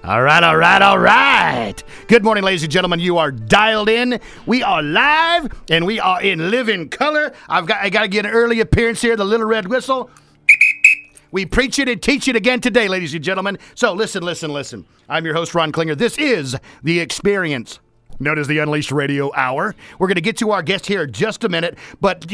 All right. Good morning, ladies and gentlemen. You are dialed in. We are live, and we are in living color. I got to get an early appearance here, the Little Red Whistle. We preach it and teach it again today, ladies and gentlemen. So listen. I'm your host, Ron Klinger. This is The Experience, known as the Unleashed Radio Hour. We're going to get to our guest here in just a minute, but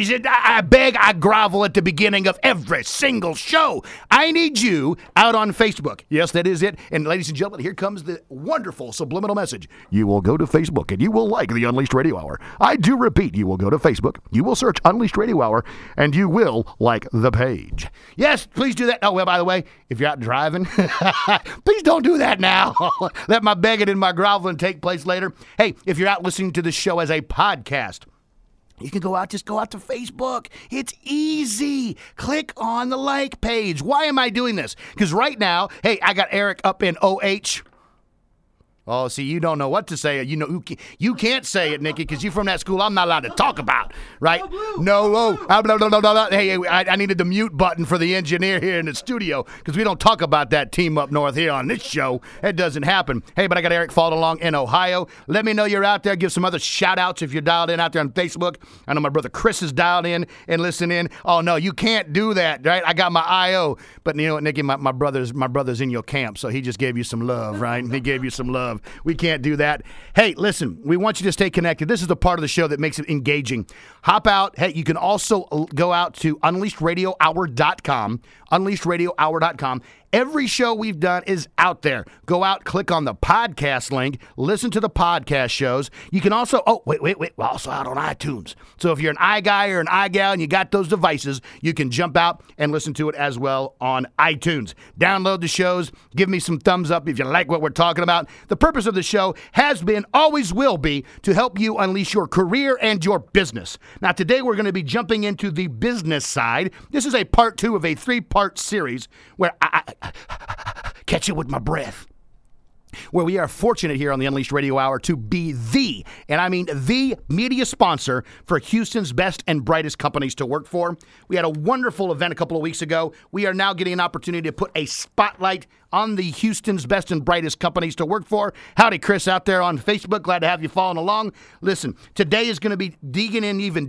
I grovel at the beginning of every single show. I need you out on Facebook. Yes, that is it. And ladies and gentlemen, here comes the wonderful subliminal message. You will go to Facebook and you will like the Unleashed Radio Hour. I do repeat, you will go to Facebook, you will search Unleashed Radio Hour, and you will like the page. Yes, please do that. Oh, well, by the way, if you're out driving, please don't do that now. Let my begging and my groveling take place later. Hey, if you're out listening to this show as a podcast, you can just go out to Facebook. It's easy. Click on the like page. Why am I doing this? Because right now, hey, I got Eric up in OH. Oh, see, you don't know what to say. You can't say it, Nikki, because you're from that school I'm not allowed to talk about, right? No. Hey, I needed the mute button for the engineer here in the studio because we don't talk about that team up north here on this show. It doesn't happen. Hey, but I got Eric following along in Ohio. Let me know you're out there. Give some other shout-outs if you're dialed in out there on Facebook. I know my brother Chris is dialed in and listening in. Oh, no, you can't do that, right? I got my I.O., but you know what, Nikki, my brother's in your camp, so he just gave you some love, right? He gave you some love. We can't do that. Hey, listen, we want you to stay connected. This is the part of the show that makes it engaging. Hop out. Hey, you can also go out to UnleashedRadioHour.com, UnleashedRadioHour.com. Every show we've done is out there. Go out, click on the podcast link, listen to the podcast shows. You can also, we're also out on iTunes. So if you're an iGuy or an iGal and you got those devices, you can jump out and listen to it as well on iTunes. Download the shows. Give me some thumbs up if you like what we're talking about. The purpose of the show has been, always will be, to help you unleash your career and your business. Now, today we're going to be jumping into the business side. This is a part 2 of a 3-part series where I catch it with my breath, where we are fortunate here on the Unleashed Radio Hour to be the media sponsor for Houston's best and brightest companies to work for. We had a wonderful event a couple of weeks ago. We are now getting an opportunity to put a spotlight on the Houston's best and brightest companies to work for. Howdy, Chris, out there on Facebook. Glad to have you following along. Listen, today is going to be digging in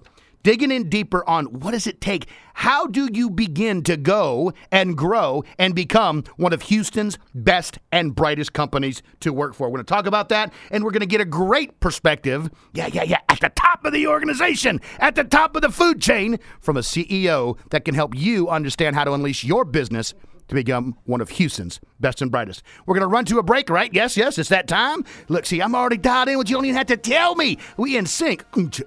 deeper on what does it take? How do you begin to go and grow and become one of Houston's best and brightest companies to work for? We're going to talk about that, and we're going to get a great perspective, at the top of the organization, at the top of the food chain, from a CEO that can help you understand how to unleash your business to become one of Houston's best and brightest. We're going to run to a break, right? Yes, it's that time. Look, see, I'm already dialed in, but you don't even have to tell me. We in sync.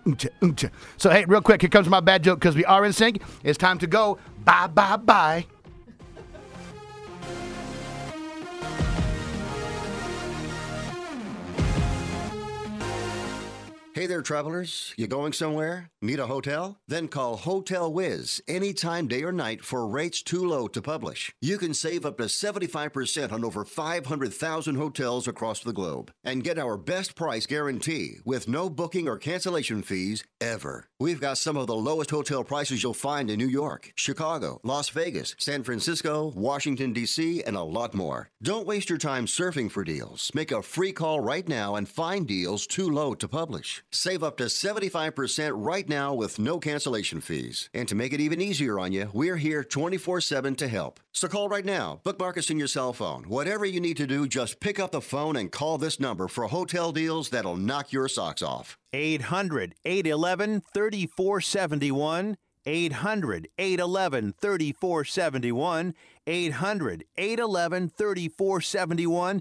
So, hey, real quick, here comes my bad joke because we are in sync. It's time to go. Bye. Hey there, travelers. You going somewhere? Need a hotel? Then call Hotel Wiz anytime, day or night, for rates too low to publish. You can save up to 75% on over 500,000 hotels across the globe and get our best price guarantee with no booking or cancellation fees ever. We've got some of the lowest hotel prices you'll find in New York, Chicago, Las Vegas, San Francisco, Washington, D.C., and a lot more. Don't waste your time surfing for deals. Make a free call right now and find deals too low to publish. Save up to 75% right now with no cancellation fees. And to make it even easier on you, we're here 24/7 to help. So call right now. Bookmark us in your cell phone. Whatever you need to do, just pick up the phone and call this number for hotel deals that'll knock your socks off. 800-811-3471. 800-811-3471. 800-811-3471.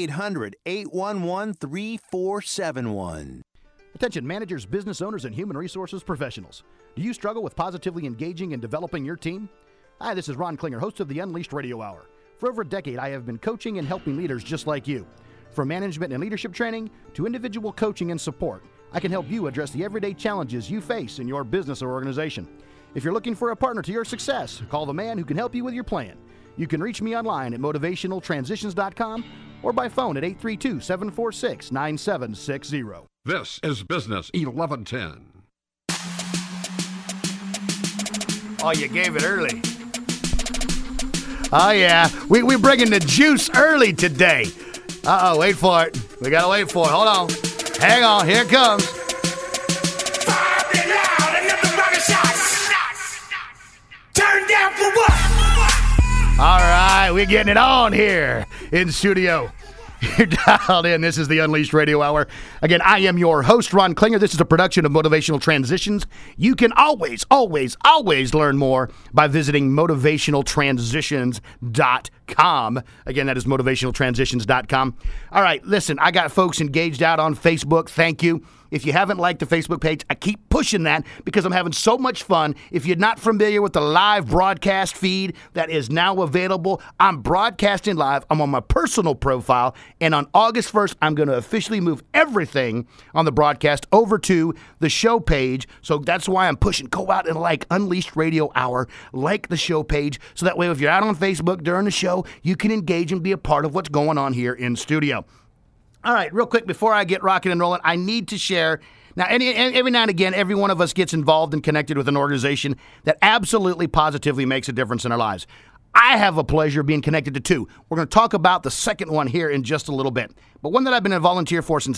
800-811-3471. Attention managers, business owners, and human resources professionals. Do you struggle with positively engaging and developing your team? Hi, this is Ron Klinger, host of the Unleashed Radio Hour. For over a decade, I have been coaching and helping leaders just like you. From management and leadership training to individual coaching and support, I can help you address the everyday challenges you face in your business or organization. If you're looking for a partner to your success, call the man who can help you with your plan. You can reach me online at motivationaltransitions.com or by phone at 832-746-9760. This is Business 1110. Oh, you gave it early. Oh, yeah. We're bringing the juice early today. Uh-oh, wait for it. We got to wait for it. Hold on. Hang on. Here it comes. Turn down for what? All right, we're getting it on here in studio. You're dialed in. This is the Unleashed Radio Hour. Again, I am your host, Ron Klinger. This is a production of Motivational Transitions. You can always learn more by visiting motivationaltransitions.com. Again, that is motivationaltransitions.com. All right, listen, I got folks engaged out on Facebook. Thank you. If you haven't liked the Facebook page, I keep pushing that because I'm having so much fun. If you're not familiar with the live broadcast feed that is now available, I'm broadcasting live. I'm on my personal profile, and on August 1st, I'm going to officially move everything on the broadcast over to the show page. So that's why I'm pushing. Go out and like Unleashed Radio Hour, like the show page, so that way if you're out on Facebook during the show, you can engage and be a part of what's going on here in studio. All right, real quick, before I get rocking and rolling, I need to share. Now, every now and again, every one of us gets involved and connected with an organization that absolutely, positively makes a difference in our lives. I have a pleasure being connected to two. We're going to talk about the second one here in just a little bit, but one that I've been a volunteer for since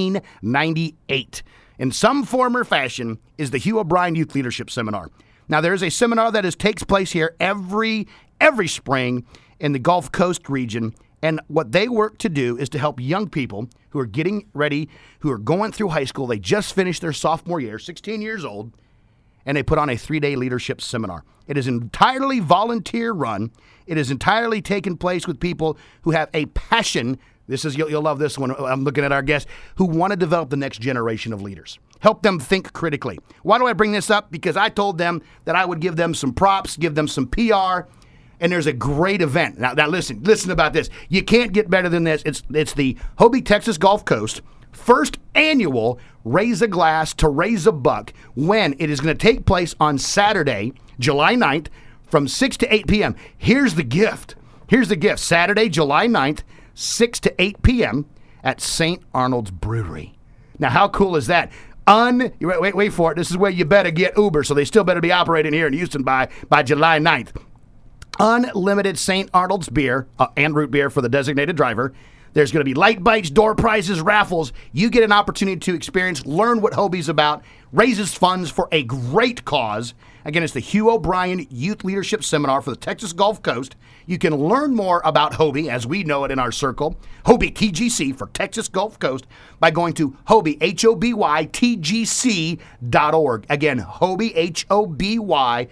1998. In some form or fashion is the Hugh O'Brien Youth Leadership Seminar. Now, there is a seminar that takes place here every spring in the Gulf Coast region. And what they work to do is to help young people who are getting ready, who are going through high school. They just finished their sophomore year, 16 years old, and they put on a 3-day leadership seminar. It is entirely volunteer run. It is entirely taking place with people who have a passion. This is, you'll love this one. I'm looking at our guests who want to develop the next generation of leaders. Help them think critically. Why do I bring this up? Because I told them that I would give them some props, give them some PR. And there's a great event. Now listen about this. You can't get better than this. It's the Hobie, Texas Gulf Coast first annual Raise a Glass to Raise a Buck, when it is going to take place on Saturday, July 9th from 6 to 8 p.m. Here's the gift. Saturday, July 9th, 6 to 8 p.m. at St. Arnold's Brewery. Now, how cool is that? Wait for it. This is where you better get Uber, so they still better be operating here in Houston by July 9th. Unlimited St. Arnold's beer and root beer for the designated driver. There's going to be light bites, door prizes, raffles. You get an opportunity to experience, learn what Hobie's about, raises funds for a great cause. Again, it's the Hugh O'Brien Youth Leadership Seminar for the Texas Gulf Coast. You can learn more about Hobie, as we know it in our circle, Hobie TGC for Texas Gulf Coast, by going to Hobie, HOBYTGC.org. Again, Hobie,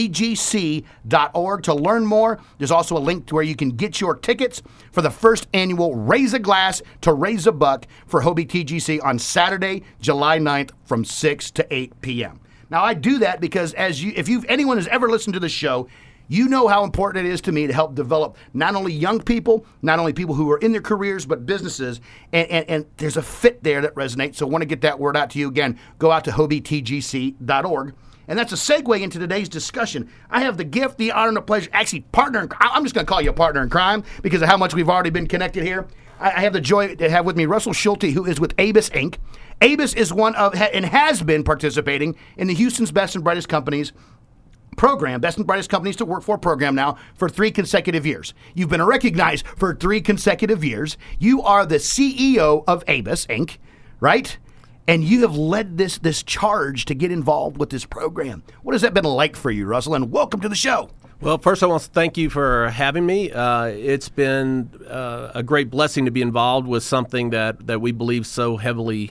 HOBYTGC.org to learn more. There's also a link to where you can get your tickets for the first annual Raise a Glass to Raise a Buck for Hobie TGC on Saturday, July 9th from 6 to 8 p.m. Now, I do that because if anyone has ever listened to the show, you know how important it is to me to help develop not only young people, not only people who are in their careers, but businesses. And there's a fit there that resonates. So I want to get that word out to you. Again, go out to HobieTGC.org. And that's a segue into today's discussion. I have the gift, the honor, and the pleasure, actually I'm just going to call you a partner in crime because of how much we've already been connected here. I have the joy to have with me Russell Schulte, who is with ABIS Inc. ABIS is one of, and has been participating in the Houston's Best and Brightest Companies program, Best and Brightest Companies to Work For program now for 3 consecutive years. You've been recognized for 3 consecutive years. You are the CEO of ABIS Inc., right? And you have led this charge to get involved with this program. What has that been like for you, Russell? And welcome to the show. Well, first I want to thank you for having me. It's been a great blessing to be involved with something that we believe so heavily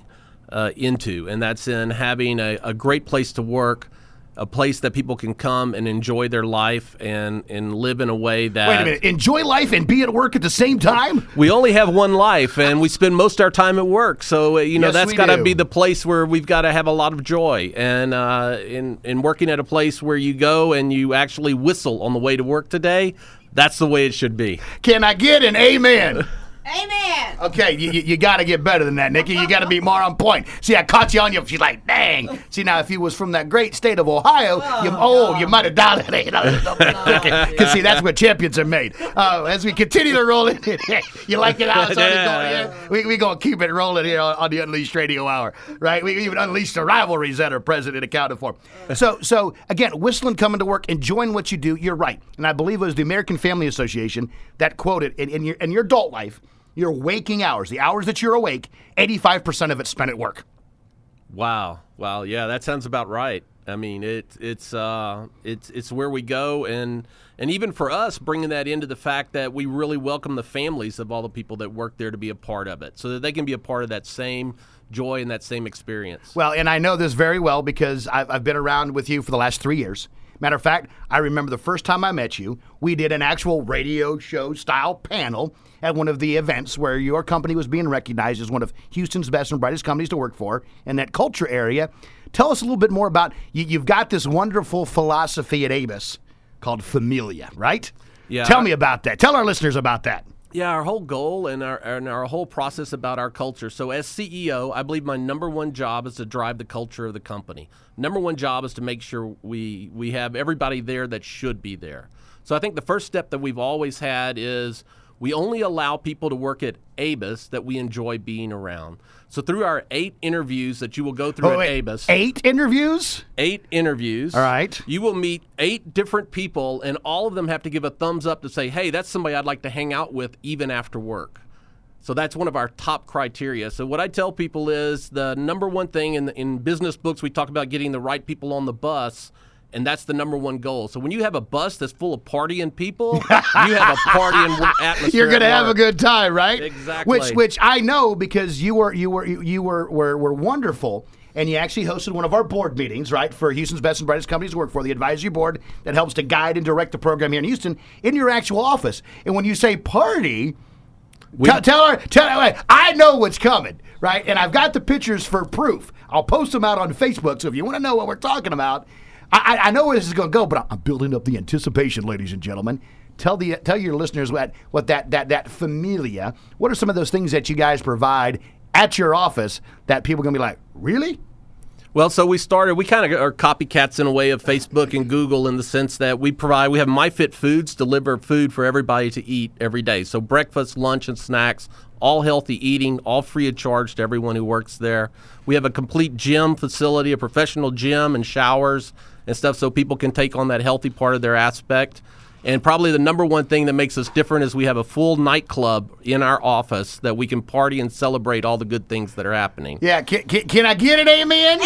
into, and that's in having a great place to work, a place that people can come and enjoy their life and live in a way that... Wait a minute, enjoy life and be at work at the same time? We only have one life, and we spend most of our time at work. So, Yes, that's we got to do. be the place where we've got to have a lot of joy. And in working at a place where you go and you actually whistle on the way to work today, that's the way it should be. Can I get an amen? Amen. Okay, you got to get better than that, Nikki. You got to be more on point. See, I caught you on your. She's like, dang. See, now if you was from that great state of Ohio, you might have dialed it. Because see, that's where champions are made. As we continue to roll it, you like it how it's already going here? We're going to keep it rolling here on the Unleashed Radio Hour, right? We even unleashed the rivalries that are present and accounted for. So again, whistling, coming to work, enjoying what you do, you're right. And I believe it was the American Family Association that quoted, in your adult life, your waking hours, the hours that you're awake, 85% of it's spent at work. Wow. Yeah, that sounds about right. I mean, it's where we go, and even for us, bringing that into the fact that we really welcome the families of all the people that work there to be a part of it, so that they can be a part of that same joy and that same experience. Well, and I know this very well because I've been around with you for the last 3 years. Matter of fact, I remember the first time I met you, we did an actual radio show style panel at one of the events where your company was being recognized as one of Houston's best and brightest companies to work for in that culture area. Tell us a little bit more about, you've got this wonderful philosophy at ABUS called Familia, right? Yeah. Tell me about that. Tell our listeners about that. Yeah, our whole goal and our whole process about our culture. So as CEO, I believe my number one job is to drive the culture of the company. Number one job is to make sure we have everybody there that should be there. So I think the first step that we've always had is we only allow people to work at ABUS that we enjoy being around. So through our 8 interviews that you will go through at ABUS. 8 interviews? 8 interviews. All right. You will meet 8 different people, and all of them have to give a thumbs up to say, hey, that's somebody I'd like to hang out with even after work. So that's one of our top criteria. So what I tell people is the number one thing in business books, we talk about getting the right people on the bus, and that's the number one goal. So when you have a bus that's full of partying people, you have a partying atmosphere. You're going to have a good time, right? Exactly. Which I know because you were wonderful, and you actually hosted one of our board meetings, right, for Houston's best and brightest companies to work for, the advisory board that helps to guide and direct the program here in Houston, in your actual office. And when you say party, tell her, I know what's coming, right? And I've got the pictures for proof. I'll post them out on Facebook, so if you want to know what we're talking about, I know where this is going to go, but I'm building up the anticipation, ladies and gentlemen. Tell your listeners what that Familia, what are some of those things that you guys provide at your office that people are going to be like, really? Well, so we kind of are copycats in a way of Facebook and Google in the sense that we have MyFit Foods deliver food for everybody to eat every day. So breakfast, lunch, and snacks, all healthy eating, all free of charge to everyone who works there. We have a complete gym facility, a professional gym and showers and stuff so people can take on that healthy part of their aspect. And probably the number one thing that makes us different is we have a full nightclub in our office that we can party and celebrate all the good things that are happening. Yeah, can I get an amen?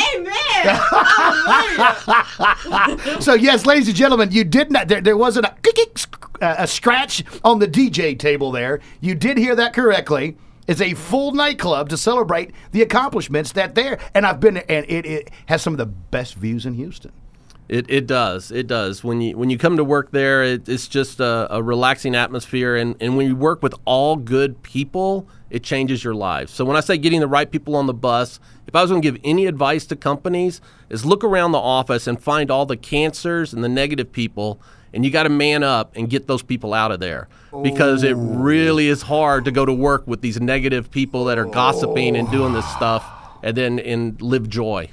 Amen. So yes, ladies and gentlemen, you did not. There wasn't a scratch on the DJ table there. You did hear that correctly. It's a full nightclub to celebrate the accomplishments that there. And I've been, and it has some of the best views in Houston. It does. When you come to work there, it's just a relaxing atmosphere, and when you work with all good people, it changes your life. So when I say getting the right people on the bus, if I was going to give any advice to companies, is look around the office and find all the cancers and the negative people, and you got to man up and get those people out of there, because it really is hard to go to work with these negative people that are gossiping and doing this stuff, and live joy.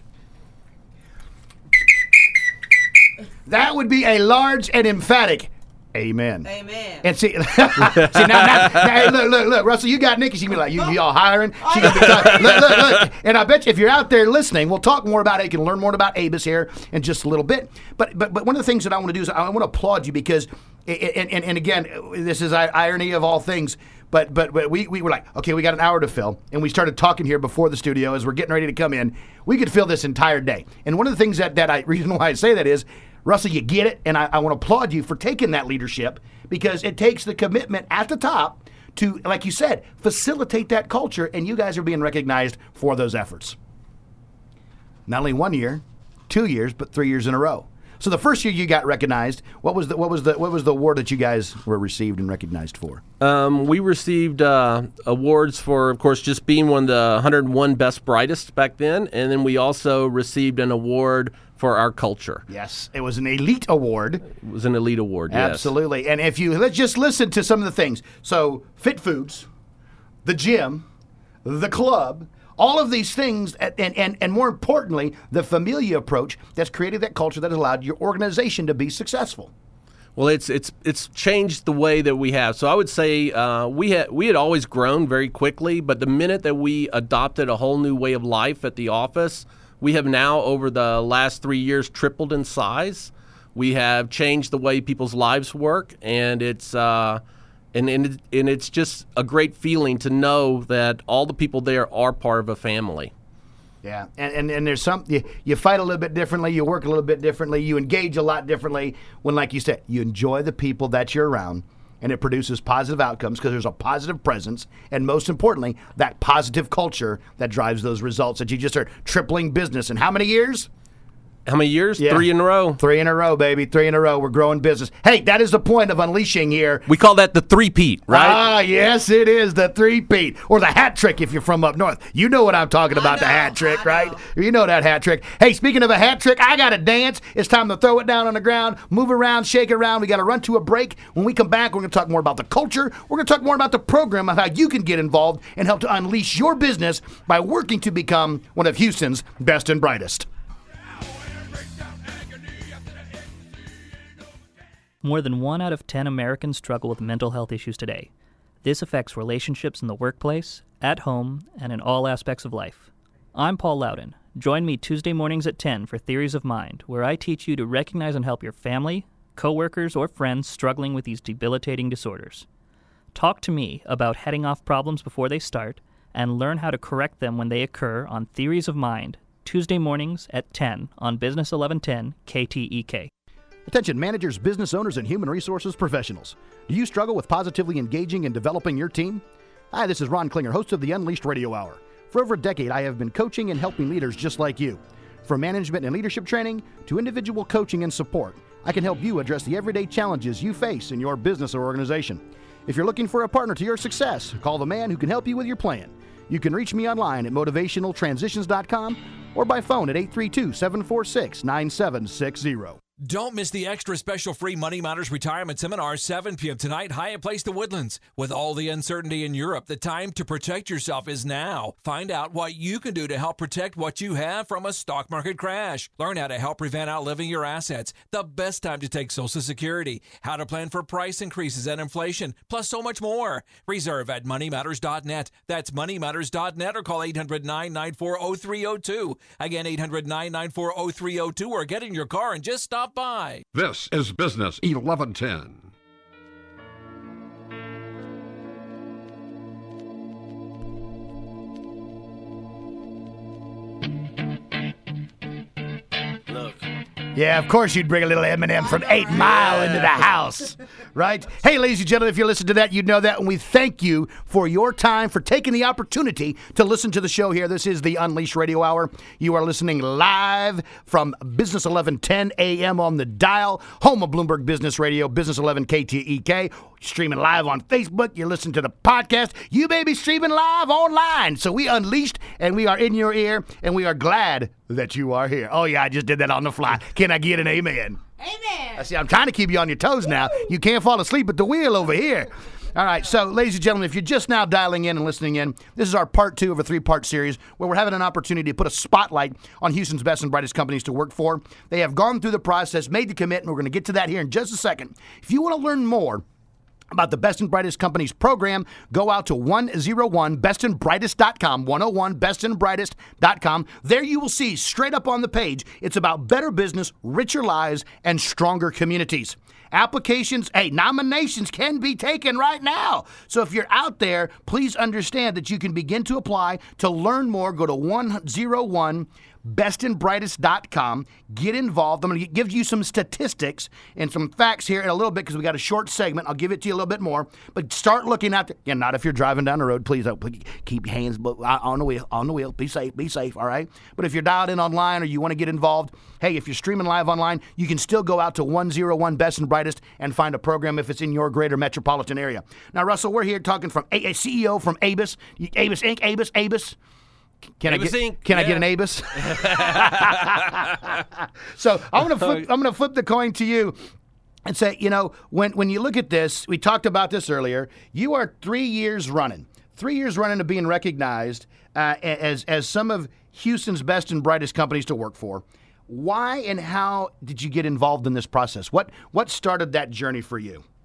That would be a large and emphatic amen. Amen. And see now, hey, look, Russell, you got Nikki. She be like, you all hiring? She gonna be talking. Look. And I bet you if you're out there listening, we'll talk more about it. You can learn more about ABUS here in just a little bit. But one of the things that I want to do is I want to applaud you because, and again, this is irony of all things. But we were like, okay, we got an hour to fill, and we started talking here before the studio as we're getting ready to come in. We could fill this entire day. And one of the things reason why I say that is, Russell, you get it, and I want to applaud you for taking that leadership, because it takes the commitment at the top to, like you said, facilitate that culture, and you guys are being recognized for those efforts. Not only 1 year, 2 years, but 3 years in a row. So the first year you got recognized, what was the award that you guys were received and recognized for? We received awards for, of course, just being one of the 101 best brightest back then, and then we also received an award for our culture. Yes, it was an elite award. It was an elite award, yes. Absolutely. And if let's just listen to some of the things. So, Fit Foods, the gym, the club, all of these things, and more importantly, the Familia approach that's created that culture that has allowed your organization to be successful. Well, it's changed the way that we have. So I would say we had always grown very quickly, but the minute that we adopted a whole new way of life at the office, we have now, over the last 3 years, tripled in size. We have changed the way people's lives work, and it's And it's just a great feeling to know that all the people there are part of a family. Yeah, and there's some, you fight a little bit differently, you work a little bit differently, you engage a lot differently when, like you said, you enjoy the people that you're around, and it produces positive outcomes because there's a positive presence, and most importantly, that positive culture that drives those results that you just are tripling business in how many years? How many years? Yeah. 3 in a row. 3 in a row, baby. 3 in a row. We're growing business. Hey, that is the point of Unleashing here. We call that the three-peat, right? Ah, yes, it is the three-peat, or the hat trick if you're from up north. You know what I'm talking about, the hat trick, right? You know that hat trick. Hey, speaking of a hat trick, I got to dance. It's time to throw it down on the ground, move around, shake around. We got to run to a break. When we come back, we're going to talk more about the culture. We're going to talk more about the program of how you can get involved and help to unleash your business by working to become one of Houston's best and brightest. More than 1 out of 10 Americans struggle with mental health issues today. This affects relationships in the workplace, at home, and in all aspects of life. I'm Paul Loudon. Join me Tuesday mornings at 10 for Theories of Mind, where I teach you to recognize and help your family, coworkers, or friends struggling with these debilitating disorders. Talk to me about heading off problems before they start, and learn how to correct them when they occur on Theories of Mind, Tuesday mornings at 10 on Business 1110 KTEK. Attention managers, business owners, and human resources professionals. Do you struggle with positively engaging and developing your team? Hi, this is Ron Klinger, host of the Unleashed Radio Hour. For over a decade, I have been coaching and helping leaders just like you. From management and leadership training to individual coaching and support, I can help you address the everyday challenges you face in your business or organization. If you're looking for a partner to your success, call the man who can help you with your plan. You can reach me online at motivationaltransitions.com or by phone at 832-746-9760. Don't miss the extra special free Money Matters Retirement Seminar, 7 p.m. tonight, Hyatt Place, The Woodlands. With all the uncertainty in Europe, the time to protect yourself is now. Find out what you can do to help protect what you have from a stock market crash. Learn how to help prevent outliving your assets, the best time to take Social Security, how to plan for price increases and inflation, plus so much more. Reserve at moneymatters.net. That's moneymatters.net or call 800-994-0302. Again, 800-994-0302 or get in your car and just stop by. This is Business 1110. Yeah, of course you'd bring a little Eminem from 8 Mile into the house, right? Hey, ladies and gentlemen, if you listen to that, you know that, and we thank you for your time, for taking the opportunity to listen to the show here. This is the Unleashed Radio Hour. You are listening live from Business 1110 AM on the dial, home of Bloomberg Business Radio, Business 11 KTEK. Streaming live on Facebook. You're listening to the podcast. You may be streaming live online. So we unleashed, and we are in your ear, and we are glad that you are here. Oh, yeah, I just did that on the fly. Can I get an amen? Amen. I see, I'm trying to keep you on your toes now. You can't fall asleep at the wheel over here. All right, so ladies and gentlemen, if you're just now dialing in and listening in, this is our part 2 of a 3-part series where we're having an opportunity to put a spotlight on Houston's best and brightest companies to work for. They have gone through the process, made the commitment. We're going to get to that here in just a second. If you want to learn more about the Best and Brightest Companies program, go out to 101bestandbrightest.com, 101bestandbrightest.com. There you will see straight up on the page, it's about better business, richer lives, and stronger communities. Applications, nominations can be taken right now. So if you're out there, please understand that you can begin to apply. To learn more, go to 101bestandbrightest.com. Get involved. I'm going to give you some statistics and some facts here in a little bit because we got a short segment. I'll give it to you a little bit more. But start looking out there. Yeah, not if you're driving down the road. Please keep your hands on the wheel. On the wheel. Be safe, all right? But if you're dialed in online or you want to get involved, hey, if you're streaming live online, you can still go out to 101 Best and Brightest and find a program if it's in your greater metropolitan area. Now, Russell, we're here talking from a CEO from ABIS. ABIS Inc., ABIS. Can I get an ABIS? So I'm gonna flip the coin to you and say, when you look at this, we talked about this earlier. You are 3 years running. 3 years running of being recognized as some of Houston's best and brightest companies to work for. Why and how did you get involved in this process? What started that journey for you?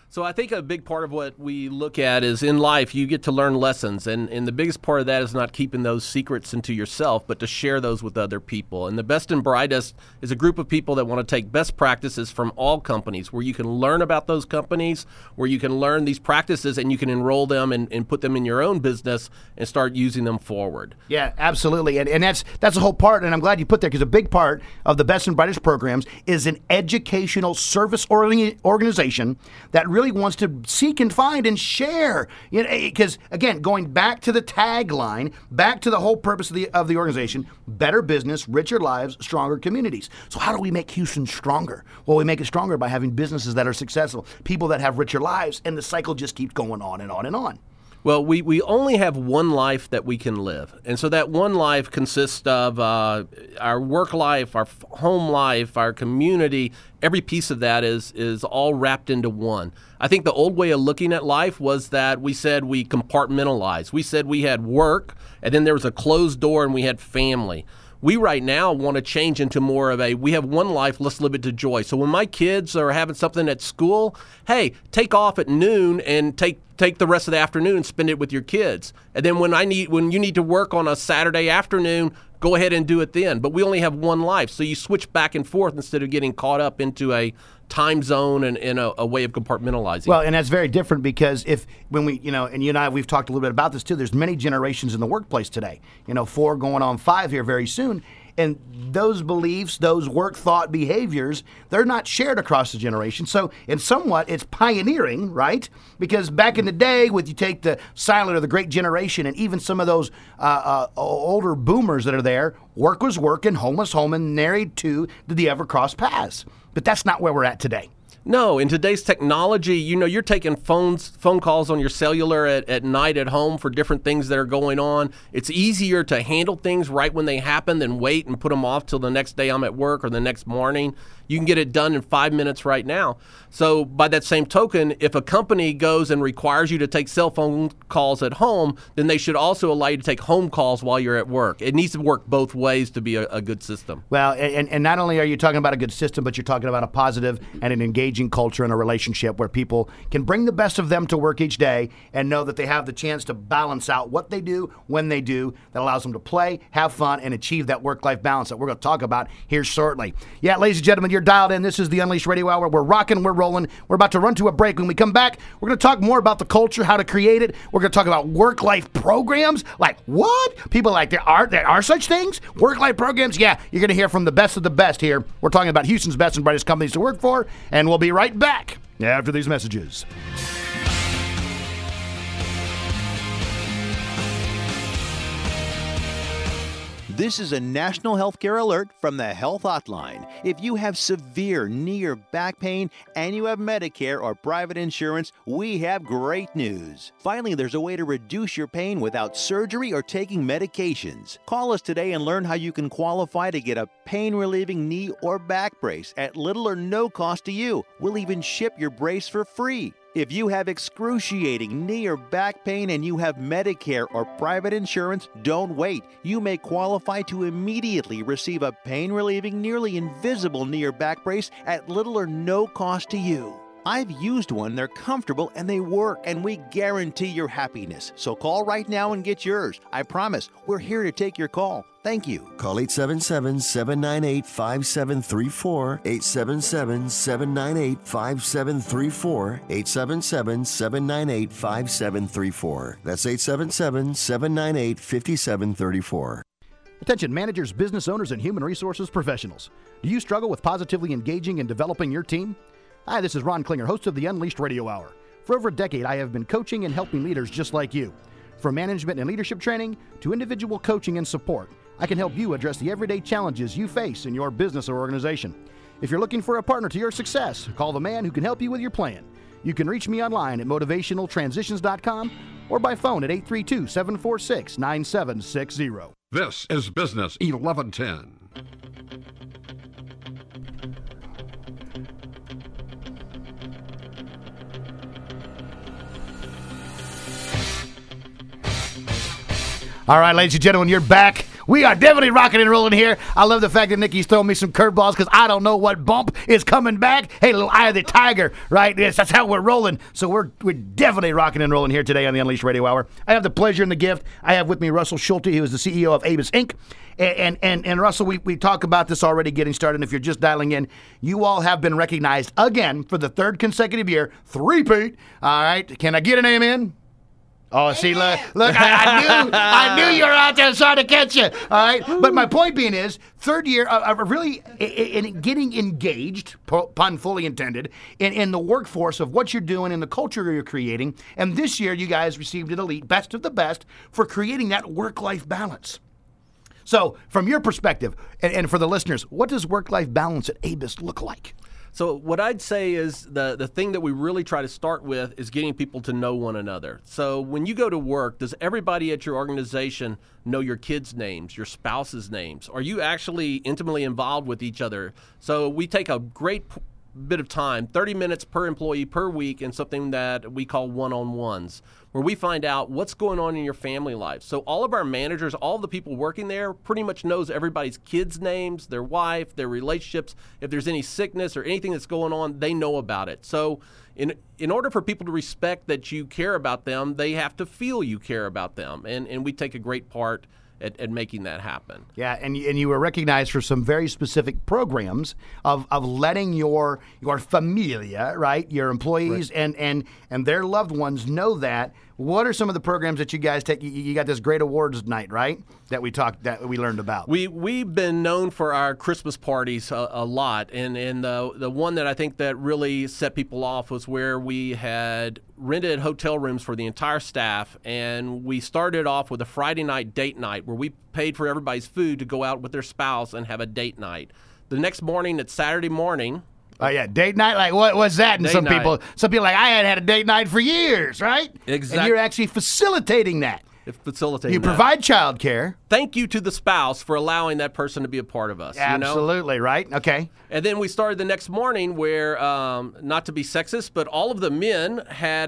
So I think a big part of what we look at is in life, you get to learn lessons. And the biggest part of that is not keeping those secrets into yourself, but to share those with other people. And the Best and Brightest is a group of people that want to take best practices from all companies, where you can learn about those companies, where you can learn these practices and you can enroll them and put them in your own business and start using them forward. Yeah, absolutely. And that's the whole part, and I'm glad you put there, because a big part of the Best and Brightest programs is an educational service organization that really wants to seek and find and share. Because, again, going back to the tagline, back to the whole purpose of the organization, better business, richer lives, stronger communities. So how do we make Houston stronger? Well, we make it stronger by having businesses that are successful, people that have richer lives, and the cycle just keeps going on and on and on. Well, we only have one life that we can live. And so that one life consists of our work life, our home life, our community. Every piece of that is all wrapped into one. I think the old way of looking at life was that we said we compartmentalized. We said we had work, and then there was a closed door, and we had family. We right now want to change into more of we have one life, let's live it to joy. So when my kids are having something at school, hey, take off at noon and take the rest of the afternoon and spend it with your kids. And then when you need to work on a Saturday afternoon, go ahead and do it then. But we only have one life, so you switch back and forth instead of getting caught up into a time zone and in a way of compartmentalizing. Well, and that's very different, because when we, and you and I, we've talked a little bit about this too, there's many generations in the workplace today, 4 going on 5 here very soon. And those beliefs, those work thought behaviors, they're not shared across the generation. So in somewhat, it's pioneering, right? Because back in the day, you take the silent or the great generation, and even some of those older boomers that are there, work was work and home was home, and married to did they ever cross paths. But that's not where we're at today. No, in today's technology, you're taking phone calls on your cellular at night at home for different things that are going on. It's easier to handle things right when they happen than wait and put them off till the next day I'm at work or the next morning. You can get it done in 5 minutes right now. So by that same token, if a company goes and requires you to take cell phone calls at home, then they should also allow you to take home calls while you're at work. It needs to work both ways to be a good system. Well, and not only are you talking about a good system, but you're talking about a positive and an engaging culture and a relationship where people can bring the best of them to work each day and know that they have the chance to balance out what they do, when they do, that allows them to play, have fun, and achieve that work-life balance that we're going to talk about here shortly. Yeah, ladies and gentlemen, you're dialed in. This is the Unleashed Radio Hour. We're rocking, we're rolling. We're about to run to a break. When we come back, we're going to talk more about the culture, how to create it. We're going to talk about work-life programs. Like, what? People like, there are such things? Work-life programs? Yeah, you're going to hear from the best of the best here. We're talking about Houston's best and brightest companies to work for, and we'll be right back after these messages. This is a national healthcare alert from the Health Hotline. If you have severe knee or back pain and you have Medicare or private insurance, we have great news. Finally, there's a way to reduce your pain without surgery or taking medications. Call us today and learn how you can qualify to get a pain-relieving knee or back brace at little or no cost to you. We'll even ship your brace for free. If you have excruciating knee or back pain and you have Medicare or private insurance, don't wait. You may qualify to immediately receive a pain-relieving, nearly invisible knee or back brace at little or no cost to you. I've used one, they're comfortable, and they work, and we guarantee your happiness. So call right now and get yours. I promise, we're here to take your call. Thank you. Call 877-798-5734, 877-798-5734, 877-798-5734. That's 877-798-5734. Attention managers, business owners, and human resources professionals. Do you struggle with positively engaging and developing your team? Hi, this is Ron Klinger, host of the Unleashed Radio Hour. For over a decade, I have been coaching and helping leaders just like you. From management and leadership training to individual coaching and support, I can help you address the everyday challenges you face in your business or organization. If you're looking for a partner to your success, call the man who can help you with your plan. You can reach me online at motivationaltransitions.com or by phone at 832-746-9760. This is Business 1110. All right, ladies and gentlemen, you're back. We are definitely rocking and rolling here. I love the fact that Nikki's throwing me some curveballs because I don't know what bump is coming back. Hey, little eye of the tiger, right? Yes, that's how we're rolling. So we're definitely rocking and rolling here today on the Unleashed Radio Hour. I have the pleasure and the gift. I have with me Russell Schulte, who is the CEO of Avis Inc. And Russell, we talk about this already getting started. And if you're just dialing in, you all have been recognized again for the third consecutive year. Three-peat. All right. Can I get an amen? Oh, see, look, I knew you were out there trying to catch you. All right. But my point being is, third year of really in getting engaged, pun fully intended, in the workforce of what you're doing and the culture you're creating. And this year, you guys received an elite best of the best for creating that work-life balance. So, from your perspective, and for the listeners, what does work-life balance at Avis look like? So what I'd say is the thing that we really try to start with is getting people to know one another. So when you go to work, does everybody at your organization know your kids' names, your spouse's names? Are you actually intimately involved with each other? So we take a great bit of time, 30 minutes per employee per week, in something that we call one-on-ones, where we find out what's going on in your family life. So all of our managers, all the people working there pretty much knows everybody's kids' names, their wife, their relationships. If there's any sickness or anything that's going on, they know about it. So in order for people to respect that you care about them, they have to feel you care about them. And we take a great part at making that happen. Yeah, and you were recognized for some very specific programs of letting your familia, right, your employees and their loved ones know that. What are some of the programs that you guys take? You got this great awards night, right? That we learned about. We've been known for our Christmas parties a lot, and the one that I think that really set people off was where we had rented hotel rooms for the entire staff, and we started off with a Friday night date night where we paid for everybody's food to go out with their spouse and have a date night. The next morning, it's Saturday morning. Oh yeah, date night. Like what's that? And Date some night. people like I hadn't had a date night for years, right? Exactly. And you're actually facilitating that. Facilitating You that. provide child care. Thank you to the spouse for allowing that person to be a part of us. Absolutely, you know? Right? Okay. And then we started the next morning where, not to be sexist, but all of the men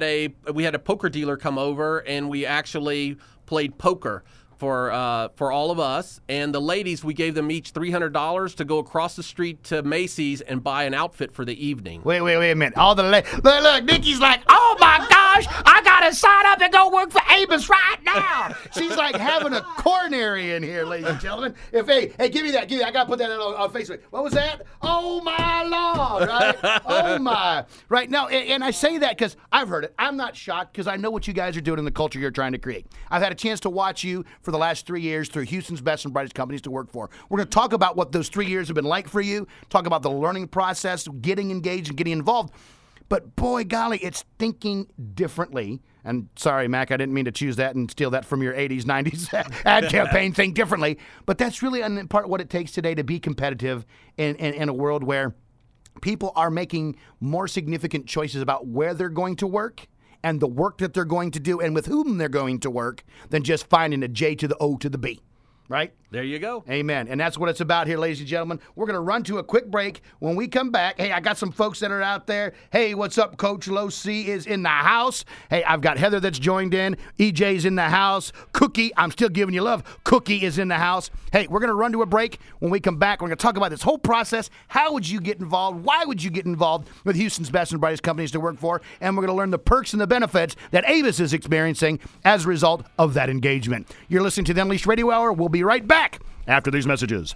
we had a poker dealer come over, and we actually played poker for all of us. And the ladies, we gave them each $300 to go across the street to Macy's and buy an outfit for the evening. Wait a minute. All the look, Nikki's like, oh my gosh, I gotta sign up and go work for Avis right now. She's like having a coronary in here, ladies and gentlemen. Hey, give me that. I gotta put that on Facebook. What was that? Oh my Lord, right? Oh my. Right now, and I say that because I've heard it. I'm not shocked because I know what you guys are doing in the culture you're trying to create. I've had a chance to watch you for the last 3 years through Houston's best and brightest companies to work for. We're going to talk about what those 3 years have been like for you, talk about the learning process, getting engaged and getting involved. But boy, golly, it's thinking differently. And sorry, Mac, I didn't mean to choose that and steal that from your 80s, 90s ad campaign, think differently. But that's really in part what it takes today to be competitive in a world where people are making more significant choices about where they're going to work and the work that they're going to do and with whom they're going to work than just finding a J to the O to the B, right? There you go. Amen. And that's what it's about here, ladies and gentlemen. We're going to run to a quick break. When we come back, hey, I got some folks that are out there. Hey, what's up? Coach Lo C is in the house. Hey, I've got Heather that's joined in. EJ's in the house. Cookie, I'm still giving you love. Cookie is in the house. Hey, we're going to run to a break. When we come back, we're going to talk about this whole process. How would you get involved? Why would you get involved with Houston's best and brightest companies to work for? And we're going to learn the perks and the benefits that Avis is experiencing as a result of that engagement. You're listening to the Unleashed Radio Hour. We'll be right back after these messages.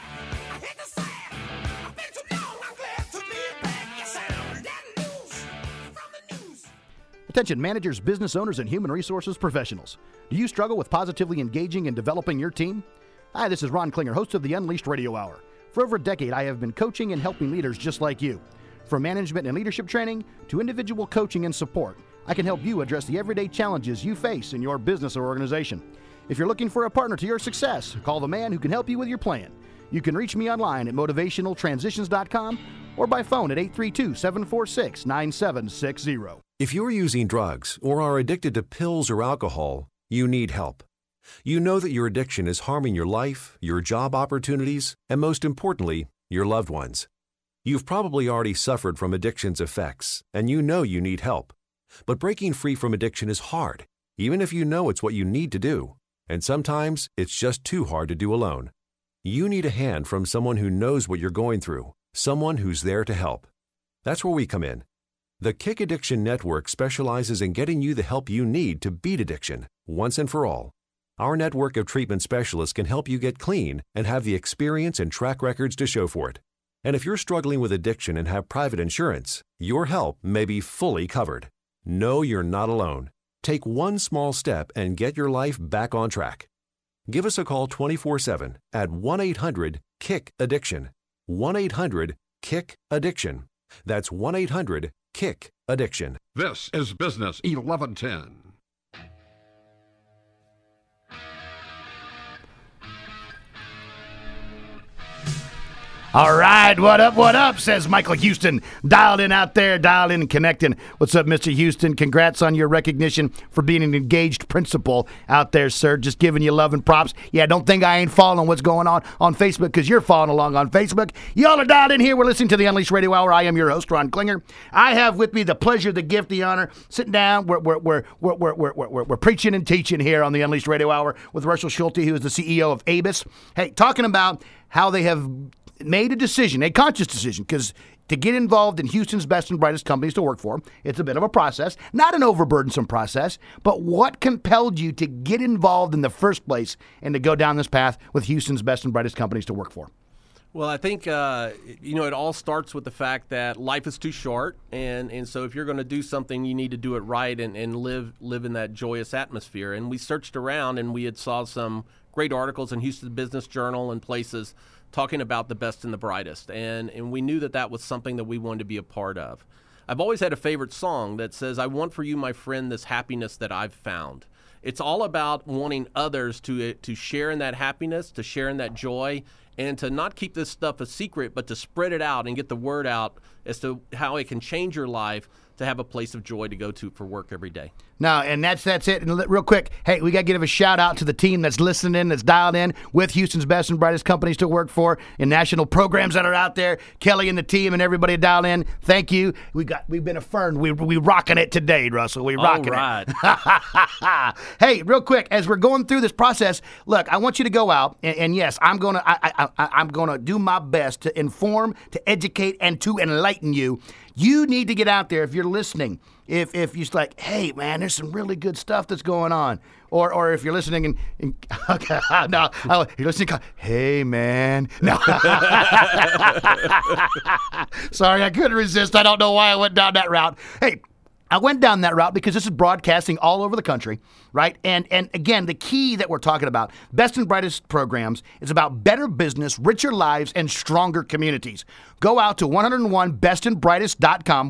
Attention managers, business owners, and human resources professionals. Do you struggle with positively engaging and developing your team? Hi, this is Ron Klinger, host of the Unleashed Radio Hour. For over a decade, I have been coaching and helping leaders just like you. From management and leadership training to individual coaching and support, I can help you address the everyday challenges you face in your business or organization. If you're looking for a partner to your success, call the man who can help you with your plan. You can reach me online at motivationaltransitions.com or by phone at 832-746-9760. If you're using drugs or are addicted to pills or alcohol, you need help. You know that your addiction is harming your life, your job opportunities, and most importantly, your loved ones. You've probably already suffered from addiction's effects, and you know you need help. But breaking free from addiction is hard, even if you know it's what you need to do. And sometimes it's just too hard to do alone. You need a hand from someone who knows what you're going through, someone who's there to help. That's where we come in. The Kick Addiction Network specializes in getting you the help you need to beat addiction once and for all. Our network of treatment specialists can help you get clean and have the experience and track records to show for it. And if you're struggling with addiction and have private insurance, your help may be fully covered. No, you're not alone. Take one small step and get your life back on track. Give us a call 24/7 at 1-800-KICK-ADDICTION. 1-800-KICK-ADDICTION. That's 1-800-KICK-ADDICTION. This is Business 1110. All right, what up, says Michael Houston. Dialed in out there, dialed in and connecting. What's up, Mr. Houston? Congrats on your recognition for being an engaged principal out there, sir. Just giving you love and props. Yeah, don't think I ain't following what's going on Facebook because you're following along on Facebook. Y'all are dialed in here. We're listening to the Unleashed Radio Hour. I am your host, Ron Klinger. I have with me the pleasure, the gift, the honor. Sitting down, we're preaching and teaching here on the Unleashed Radio Hour with Russell Schulte, who is the CEO of ABIS. Hey, talking about how they have made a decision, a conscious decision, because to get involved in Houston's best and brightest companies to work for, it's a bit of a process, not an overburdensome process, but what compelled you to get involved in the first place and to go down this path with Houston's best and brightest companies to work for? Well, I think, it all starts with the fact that life is too short, and so if you're going to do something, you need to do it right and live in that joyous atmosphere. And we searched around, and we had saw some great articles in Houston Business Journal and places talking about the best and the brightest, and we knew that was something that we wanted to be a part of. I've always had a favorite song that says, "I want for you, my friend, this happiness that I've found." It's all about wanting others to share in that happiness, to share in that joy, and to not keep this stuff a secret, but to spread it out and get the word out as to how it can change your life to have a place of joy to go to for work every day. No, and that's it. And real quick, hey, we got to give a shout out to the team that's listening, that's dialed in with Houston's best and brightest companies to work for and national programs that are out there. Kelly and the team and everybody dialed in. Thank you. We've been affirmed. We rocking it today, Russell. We rocking it. Hey, real quick, as we're going through this process, look, I want you to go out and yes, I'm gonna do my best to inform, to educate, and to enlighten you. You need to get out there if you're listening. If you're like, hey, man, there's some really good stuff that's going on. Or if you're listening and okay, no, you're listening, hey, man. No. Sorry, I couldn't resist. I don't know why I went down that route. Hey, I went down that route because this is broadcasting all over the country, right? And again, the key that we're talking about, best and brightest programs, is about better business, richer lives, and stronger communities. Go out to 101bestandbrightest.com,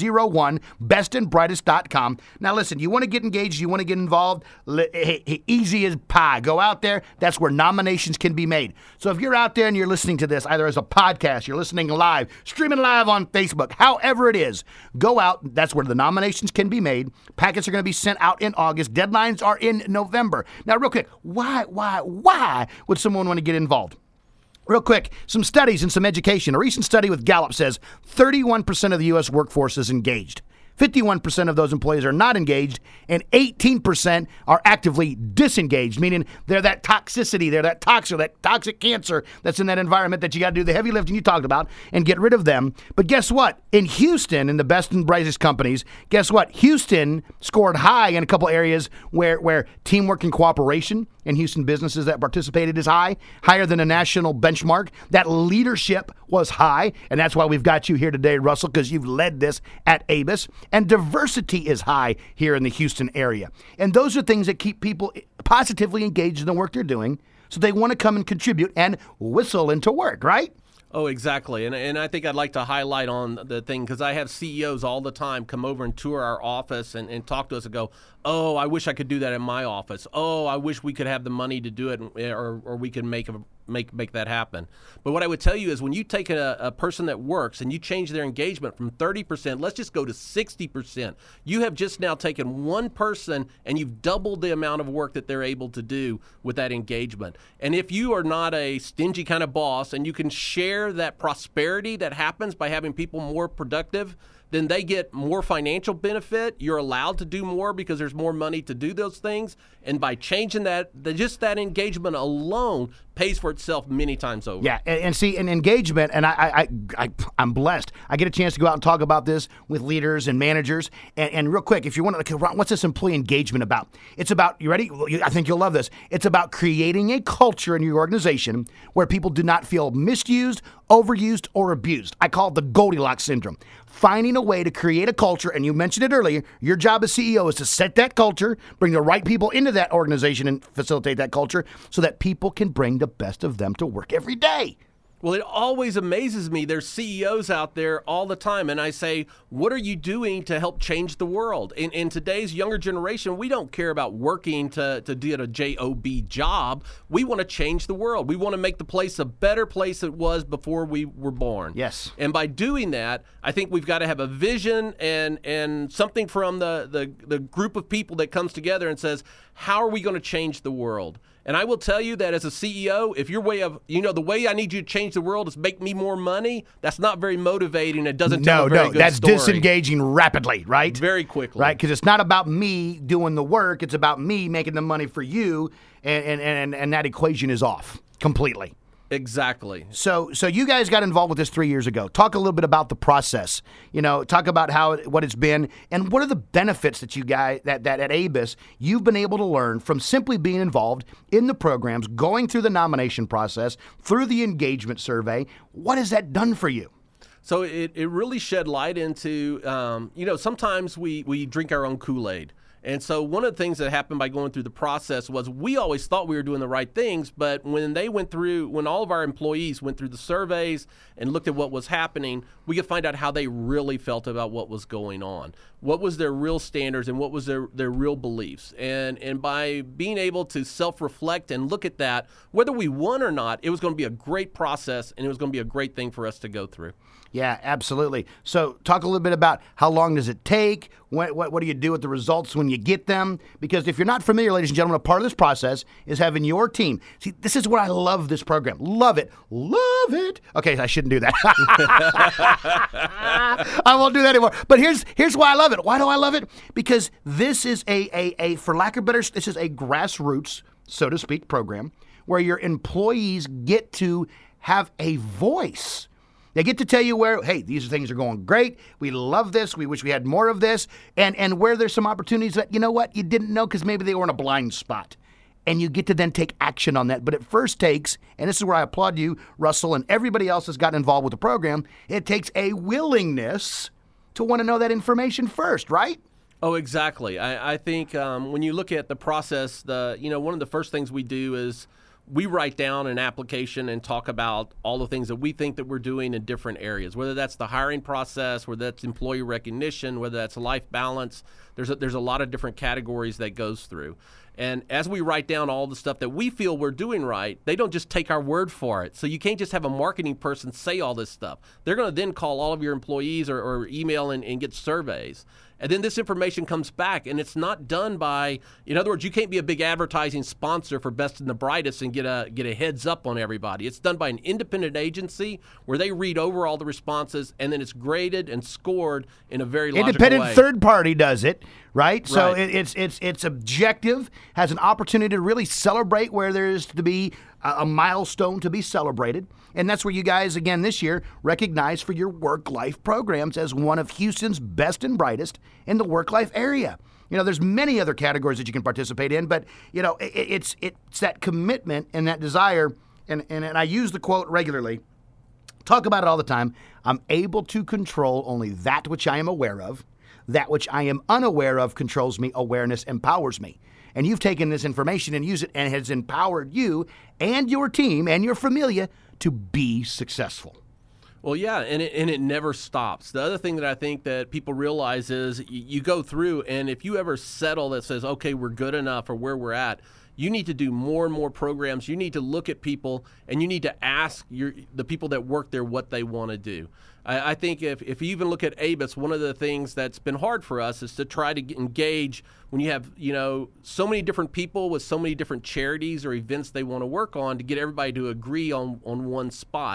101bestandbrightest.com. Now listen, you want to get engaged, you want to get involved, easy as pie. Go out there. That's where nominations can be made. So if you're out there and you're listening to this, either as a podcast, you're listening live, streaming live on Facebook, however it is, go out. That's where the nominations can be made. Packets are going to be sent out in August. Deadlines are in November. Now, real quick, why would someone want to get involved? Real quick, some studies and some education. A recent study with Gallup says 31% of the U.S. workforce is engaged. 51% of those employees are not engaged, and 18% are actively disengaged, meaning they're that toxicity, they're that toxic cancer that's in that environment that you got to do the heavy lifting you talked about and get rid of them. But guess what? In Houston, in the best and brightest companies, guess what? Houston scored high in a couple areas where teamwork and cooperation in Houston businesses that participated is higher than a national benchmark. That leadership was high, and that's why we've got you here today, Russell, because you've led this at ABIS. And diversity is high here in the Houston area. And those are things that keep people positively engaged in the work they're doing, so they want to come and contribute and whistle into work, right? Oh, exactly. And I think I'd like to highlight on the thing, because I have CEOs all the time come over and tour our office and talk to us and go, oh, I wish I could do that in my office. Oh, I wish we could have the money to do it, or we could make that happen. But what I would tell you is when you take a person that works and you change their engagement from 30%, let's just go to 60%. You have just now taken one person and you've doubled the amount of work that they're able to do with that engagement. And if you are not a stingy kind of boss and you can share that prosperity that happens by having people more productive, then they get more financial benefit. You're allowed to do more because there's more money to do those things. And by changing that, just that engagement alone pays for itself many times over. Yeah, and see, an engagement, and I'm blessed. I get a chance to go out and talk about this with leaders and managers. And real quick, if you want to, what's this employee engagement about? It's about, you ready? I think you'll love this. It's about creating a culture in your organization where people do not feel misused, overused, or abused. I call it the Goldilocks syndrome. Finding a way to create a culture, and you mentioned it earlier, your job as CEO is to set that culture, bring the right people into that organization and facilitate that culture so that people can bring the best of them to work every day. Well, it always amazes me. There's CEOs out there all the time, and I say, what are you doing to help change the world? In today's younger generation, we don't care about working to do a J-O-B job. We want to change the world. We want to make the place a better place it was before we were born. Yes. And by doing that, I think we've got to have a vision and something from the group of people that comes together and says, how are we going to change the world? And I will tell you that as a CEO, if your way of, the way I need you to change the world is make me more money, that's not very motivating. It doesn't tell a very good that's story. Disengaging rapidly, right? Very quickly. Right, because it's not about me doing the work. It's about me making the money for you, and that equation is off completely. Exactly. So you guys got involved with this 3 years ago. Talk a little bit about the process. Talk about what it's been, and what are the benefits that you guys that at ABIS you've been able to learn from simply being involved in the programs, going through the nomination process, through the engagement survey. What has that done for you? So it really shed light into, sometimes we drink our own Kool-Aid. And so one of the things that happened by going through the process was we always thought we were doing the right things, but when all of our employees went through the surveys and looked at what was happening, we could find out how they really felt about what was going on. What was their real standards and what was their real beliefs. And by being able to self-reflect and look at that, whether we won or not, it was going to be a great process and it was going to be a great thing for us to go through. Yeah, absolutely. So talk a little bit about how long does it take? What do you do with the results when you get them? Because if you're not familiar, ladies and gentlemen, a part of this process is having your team. See, this is where I love this program. Love it. Love it. Okay, I shouldn't do that. I won't do that anymore. But here's why I love it. Why do I love it? Because this is a for lack of better, this is a grassroots, so to speak, program where your employees get to have a voice. They get to tell you hey, these things are going great. We love this. We wish we had more of this. And where there's some opportunities that, you didn't know because maybe they were in a blind spot. And you get to then take action on that. But it first takes, and this is where I applaud you, Russell, and everybody else that's gotten involved with the program, it takes a willingness to want to know that information first, right? Oh, exactly. I think when you look at the process, one of the first things we do is we write down an application and talk about all the things that we think that we're doing in different areas, whether that's the hiring process, whether that's employee recognition, whether that's life balance. There's a lot of different categories that goes through. And as we write down all the stuff that we feel we're doing right, they don't just take our word for it. So you can't just have a marketing person say all this stuff. They're going to then call all of your employees or email and get surveys. And then this information comes back, and it's not done by, in other words, you can't be a big advertising sponsor for Best and the Brightest and get a heads up on everybody. It's done by an independent agency where they read over all the responses, and then it's graded and scored in a very logical way. Independent third party does it, right? So it's objective, has an opportunity to really celebrate where there is to be a milestone to be celebrated. And that's where you guys, again, this year, recognized for your work-life programs as one of Houston's best and brightest in the work-life area. There's many other categories that you can participate in, but, it's that commitment and that desire, and I use the quote regularly, talk about it all the time, I'm able to control only that which I am aware of. That which I am unaware of controls me. Awareness empowers me. And you've taken this information and used it, and it has empowered you and your team and your familia to be successful. Well, yeah, and it never stops. The other thing that I think that people realize is you go through, and if you ever settle that says, okay, we're good enough or where we're at, you need to do more and more programs. You need to look at people, and you need to ask the people that work there what they want to do. I think if you even look at ABIS, one of the things that's been hard for us is to try to engage when you have so many different people with so many different charities or events they want to work on to get everybody to agree on one spot.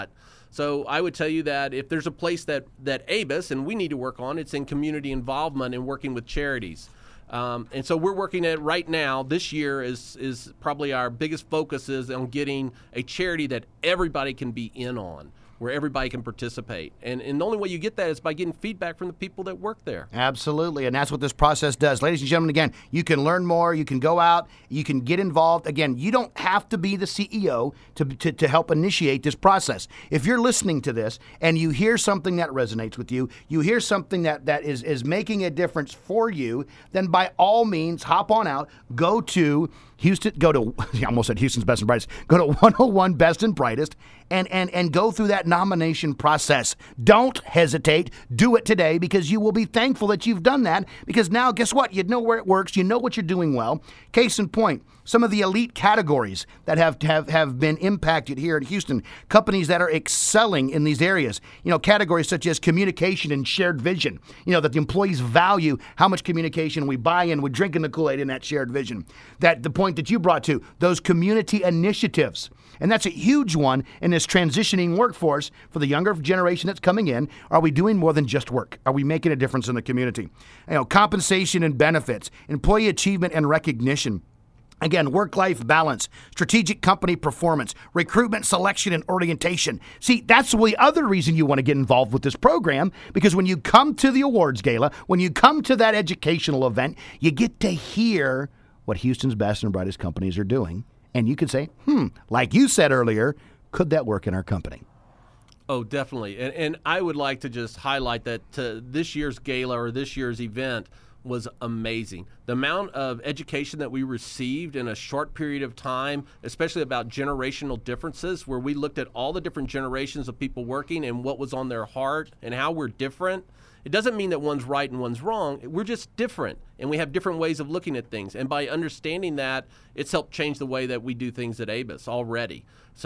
So I would tell you that if there's a place that ABUS, and we need to work on, it's in community involvement and working with charities. And so we're working at right now. This year is probably our biggest focus is on getting a charity that everybody can be in on, where everybody can participate. And the only way you get that is by getting feedback from the people that work there. Absolutely, and that's what this process does. Ladies and gentlemen, again, you can learn more, you can go out, you can get involved. Again, you don't have to be the CEO to help initiate this process. If you're listening to this and you hear something that resonates with you, you hear something that is making a difference for you, then by all means, hop on out, go to Houston, I almost said Houston's Best and Brightest. Go to 101 Best and Brightest and go through that nomination process. Don't hesitate. Do it today, because you will be thankful that you've done that, because now, guess what? You know where it works. You know what you're doing well. Case in point, some of the elite categories that have been impacted here in Houston, companies that are excelling in these areas, categories such as communication and shared vision, that the employees value how much communication we buy in with drinking the Kool-Aid in that shared vision. That the point that you brought to, those community initiatives. And that's a huge one in this transitioning workforce for the younger generation that's coming in. Are we doing more than just work? Are we making a difference in the community? Compensation and benefits, employee achievement and recognition. Again, work-life balance, strategic company performance, recruitment, selection, and orientation. See, that's the other reason you want to get involved with this program, because when you come to the awards gala, when you come to that educational event, you get to hear what Houston's best and brightest companies are doing. And you can say, like you said earlier, could that work in our company? Oh, definitely. And I would like to just highlight that this year's gala or this year's event was amazing. The amount of education that we received in a short period of time, especially about generational differences, where we looked at all the different generations of people working and what was on their heart and how we're different. It doesn't mean that one's right and one's wrong. We're just different, and we have different ways of looking at things. And by understanding that, it's helped change the way that we do things at ABUS already.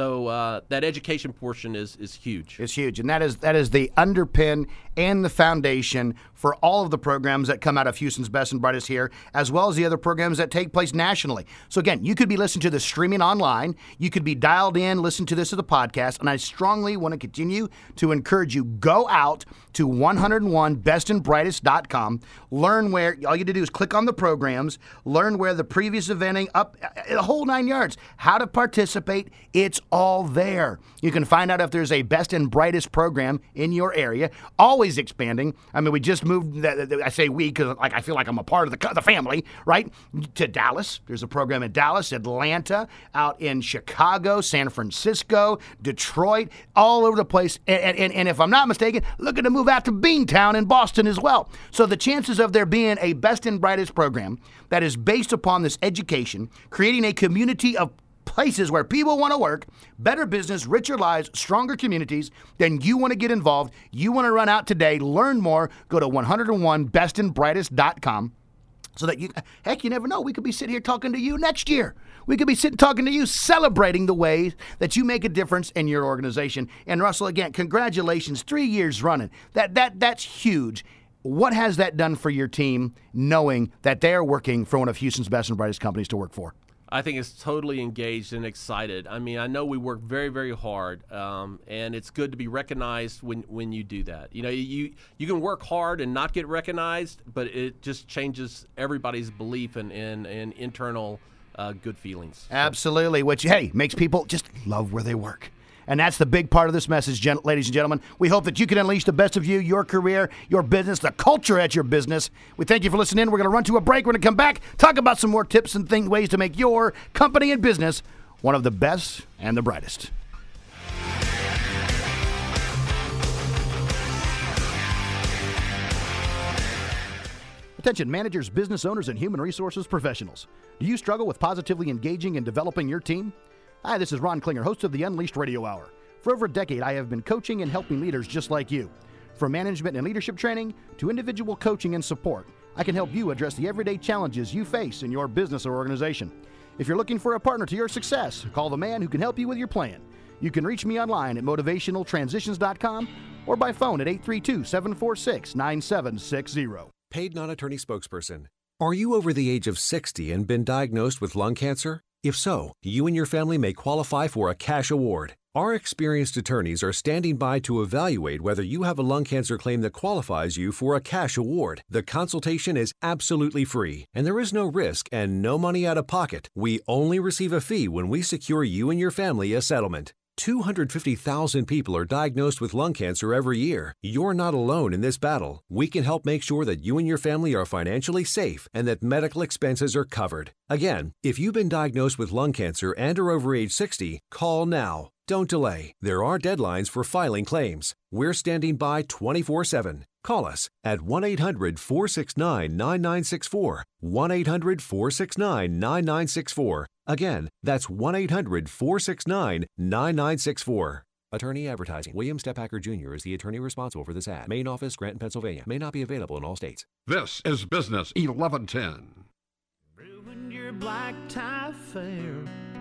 So that education portion is huge. It's huge, and that is the underpin and the foundation for all of the programs that come out of Houston's Best and Brightest here, as well as the other programs that take place nationally. So again, you could be listening to this streaming online. You could be dialed in, listen to this as a podcast, and I strongly want to continue to encourage you, go out to 101bestandbrightest.com, learn where, all you have to do is click on the programs, learn where the previous eventing, up the whole 9 yards, how to participate. It's all there. You can find out if there's a Best and Brightest program in your area. Always expanding. I mean, we just moved, I say we because I feel like I'm a part of the family, right? To Dallas. There's a program in Dallas, Atlanta, out in Chicago, San Francisco, Detroit, all over the place. And if I'm not mistaken, looking to move out to Beantown in Boston as well. So the chances of there being a Best and Brightest program that is based upon this education, creating a community of places where people want to work, better business, richer lives, stronger communities, then you want to get involved. You want to run out today, learn more, go to 101bestandbrightest.com so that you never know. We could be sitting here talking to you next year. We could be sitting talking to you, celebrating the ways that you make a difference in your organization. And Russell, again, congratulations, 3 years running. That's huge. What has that done for your team, knowing that they are working for one of Houston's best and brightest companies to work for? I think it's totally engaged and excited. I mean, I know we work very, very hard, and it's good to be recognized when you do that. You can work hard and not get recognized, but it just changes everybody's belief and internal good feelings. Absolutely, which, makes people just love where they work. And that's the big part of this message, ladies and gentlemen. We hope that you can unleash the best of you, your career, your business, the culture at your business. We thank you for listening. We're going to run to a break. We're going to come back, talk about some more tips and ways to make your company and business one of the best and the brightest. Attention managers, business owners, and human resources professionals. Do you struggle with positively engaging and developing your team? Hi, this is Ron Klinger, host of the Unleashed Radio Hour. For over a decade, I have been coaching and helping leaders just like you. From management and leadership training to individual coaching and support, I can help you address the everyday challenges you face in your business or organization. If you're looking for a partner to your success, call the man who can help you with your plan. You can reach me online at motivationaltransitions.com or by phone at 832-746-9760. Paid non-attorney spokesperson. Are you over the age of 60 and been diagnosed with lung cancer? If so, you and your family may qualify for a cash award. Our experienced attorneys are standing by to evaluate whether you have a lung cancer claim that qualifies you for a cash award. The consultation is absolutely free, and there is no risk and no money out of pocket. We only receive a fee when we secure you and your family a settlement. 250,000 people are diagnosed with lung cancer every year. You're not alone in this battle. We can help make sure that you and your family are financially safe and that medical expenses are covered. Again, if you've been diagnosed with lung cancer and are over age 60, call now. Don't delay. There are deadlines for filing claims. We're standing by 24/7. Call us at 1-800-469-9964. 1-800-469-9964. Again, that's 1-800-469-9964. Attorney advertising. William Stephacker Jr. is the attorney responsible for this ad. Main office, Granton, Pennsylvania. May not be available in all states. This is Business 1110. Ruined your black tie affair.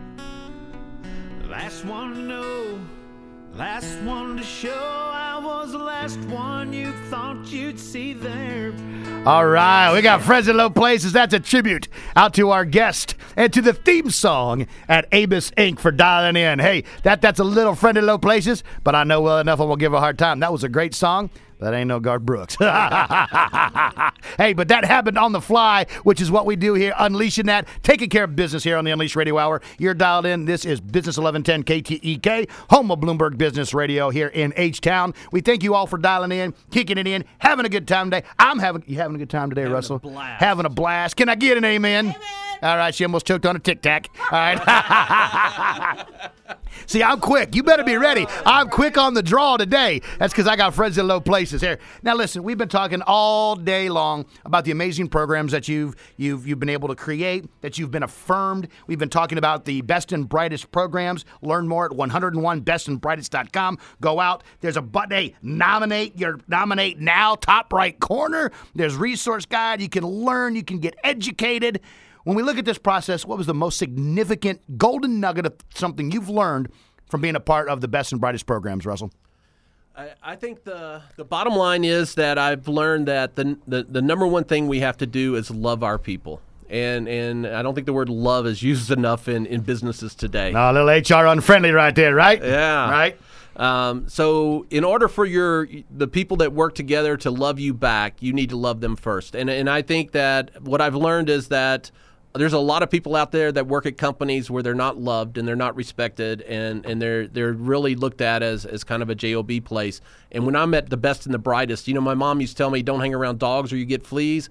Last one to know, last one to show. I was the last one you thought you'd see there. All right, we got Friends in Low Places. That's a tribute out to our guest and to the theme song at Abus Inc. for dialing in. Hey, that's a little Friend in Low Places, but I know well enough I will give a hard time. That was a great song. That ain't no Garth Brooks. Hey, but that happened on the fly, which is what we do here, unleashing that, taking care of business here on the Unleashed Radio Hour. You're dialed in. This is Business 1110 KTEK, home of Bloomberg Business Radio here in H-Town. We thank you all for dialing in, kicking it in, having a good time today. You having a good time today, Russell? Having a blast. Can I get an amen? Amen. All right, she almost choked on a Tic Tac. All right. See, I'm quick. You better be ready. I'm quick on the draw today. That's because I got friends in low places here. Now, listen, we've been talking all day long about the amazing programs that you've been able to create, that you've been affirmed. We've been talking about the best and brightest programs. Learn more at 101bestandbrightest.com. Go out. There's a button. Hey, nominate now, top right corner. There's resource guide. You can learn. You can get educated. When we look at this process, what was the most significant golden nugget of something you've learned from being a part of the best and brightest programs, Russell? I think the bottom line is that I've learned that the number one thing we have to do is love our people. And I don't think the word love is used enough in businesses today. No, a little HR unfriendly right there, right? Yeah. Right? So in order for the people that work together to love you back, you need to love them first. And I think that what I've learned is that there's a lot of people out there that work at companies where they're not loved and they're not respected and they're really looked at as kind of a JOB place. And when I'm at the best and the brightest, my mom used to tell me, don't hang around dogs or you get fleas.